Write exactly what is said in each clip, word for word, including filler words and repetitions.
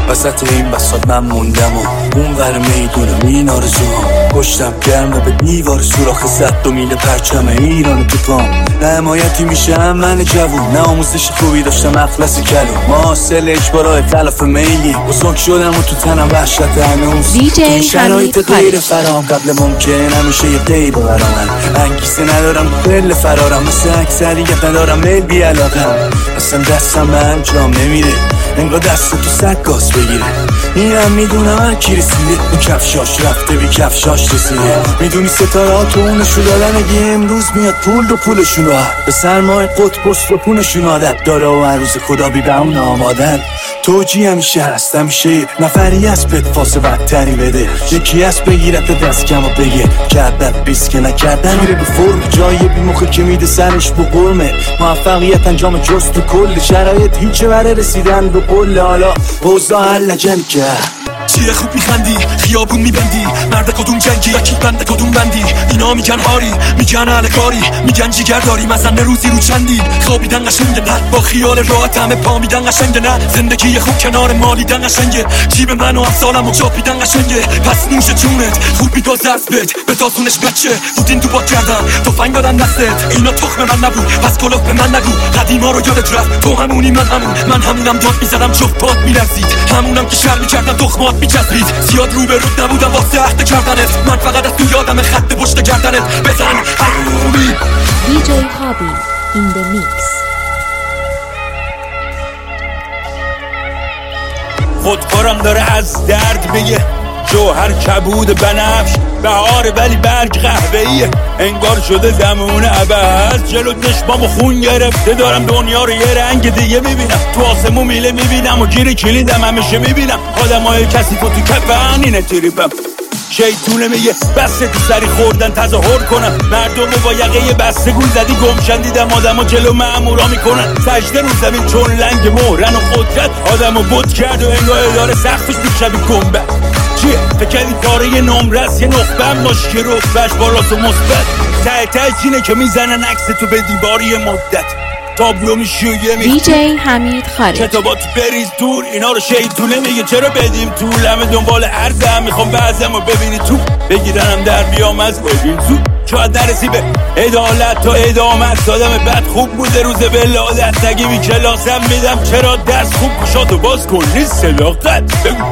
وسط این بساط من موندم و اون ور میدونم این آرزوام پشتم گرمه به دیوار سوراخ صد دو میل پرچم ایران تو پام. نه حمایتی میشم من جوون، نه آموزش خوبی داشتم اخلص کلو، ما حاصل اجبارای خلاف میلی بزرگ شدم و تو تنم وحشت هنوز تو شرایط غیر فرام. قبل ممکن همیشه یه غیر برامن انگیزه ندارم دل فرارم، مثل اکثریت ندارم میل بی علاقم، اصلا دستم به انجام نمیره انگار دست تو سگ گاز بگیره. اینم میدونم هر کی رسیده اون کفشاش رفته بی کفشاش رسیده. میدونی ستاره ها تو اونشو دادن اگه امروز میاد پول دو پولشون رو به سرمای قطبست و پونشون عادت داره و هر روز خدا بی به اون آمادن. توجی همیشه هست همیشه نفری از پت فاس بدتری بده، یکی از بگیرت دست کم و بگه کردن بیست که نکردن میره به فرم جای بی مخه که میده سرش به قرمه. موفقیت انجام جست تو کل شرایط هیچه بره رسیدن به قله. حالا اوضاع حل نجن که چیه خوب میخندی خیابون میبندی مرد کدوم جنگی یکی بند کدوم بندی. اینا میگن هاری میگن اهل کاری میگن جیگر داری مثلا روزی رو چندی. خوابیدن قشنگه نه با خیال راحت همه پا میدن قشنگه نه زندگی خوب کنار مالیدن قشنگه. جیب من و افسالم و چاپیدن قشنگه پس نوش جونت خوب بیداز درس بد به تازونش بچه بودین تو با کردن تفنگ دادن دستت. اینا تخم من نبود پس کلوف به من نگو قدیما رو یادت رفت تو همونی من همون من همونم داد میزدم جفت پات میلرزید همونم که شر میکردم تخمات میچسبید. زیاد رو به رود نبودم واسه عهد کردنت من فقط از تو یادم خط پشت گردنت بزن حرومی. دی جی هابی in the mix. خودکارم داره از درد بگه جوهر کبود بنفش بهار ولی برگ قهوه‌ایه انگار شده زمون عباس. جلو چشمامو خون گرفته دارم دنیا رو یه رنگ دیگه میبینم تو آسمون میله میبینم و گیر کلیدم همیشه میبینم آدمای کسی تو کفن اینه تریپم. شیطونه میگه بسته تو سری خوردن تظاهر کنن مردم با یقه بسته گول زدی گمشن دیدم آدمو جلو مامورا میکنن سجده رو زمین چون لنگ مهرن و قدرت آدمو بت کرد و انگار داره سقفش میشبی گنبه. چیه فکری کاره یه نمرس یه نخبه باش که رتبهش بالاست و مثبت ته ته اینه که میزنن عکس تو به دیواری مدت تابلو میشویه می دی جی حمید خارج کتابات بریز دور اینا رو شیطونه میگه چرا بدیم طول همه دنبال عرضم میخوام بعضم رو ببینی تو بگیرنم در بیام از ببین زود شاید نرسی به عدالت تا ادامت آدم بد خوب بوده روز ولادت نگی بی کلاسم میدم چرا درس خوب گوشاتو باز کن نیست صداقت بگو.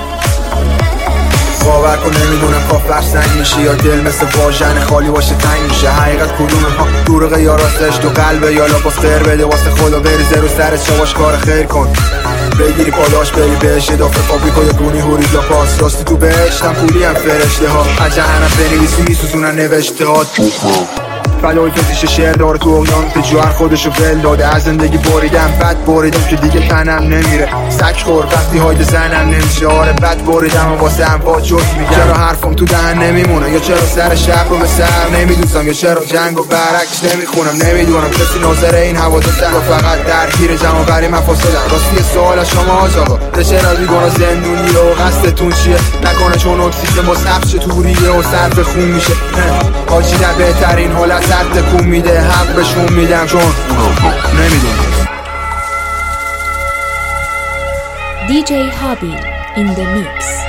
باور کن نمیدونم کافر سنگ میشه یا دل مثل واژن خالی باشه تنگ میشه. حقیقت کدومه ها دروغه یا راستش تو قلبه یا لاپاس خیر بده واسه خدا بریزه رو سرت شواش کار خیر کن بگیری پاداش بری بهش اضافه فابریکا یا گونی هوریز یا پاس راستی تو بهشتم پولی هم فرشته ها از جهنم بنویسی میسوزونن نوشته ها فلای کسیش شعر داره تو اقیانوس جوهر خودشو ول داده از زندگی بریدم بد بریدم که دیگه تنم نمیره سک خور وقتی هاید زنم نمیشه آره بد بریدم و واسه هم با جوک میگم چرا حرفم تو دهن نمیمونه یا چرا سر شب رو به سر نمیدوزم یا چرا جنگ و برعکس نمیخونم نمیدونم کسی ناظر این حوادثم و فقط درگیر جمع بری مفاسدم. راستی سوال از شما آج آقا چرا بیگناه زندونی و قصدتون چیه نکنه چون اکسیژن با سبش توریه و صرف خون میشه حاجی در بهترین حالت سر تکون میده حق بهشون میدم چون نمیدونم. دی جی هابی in the mix.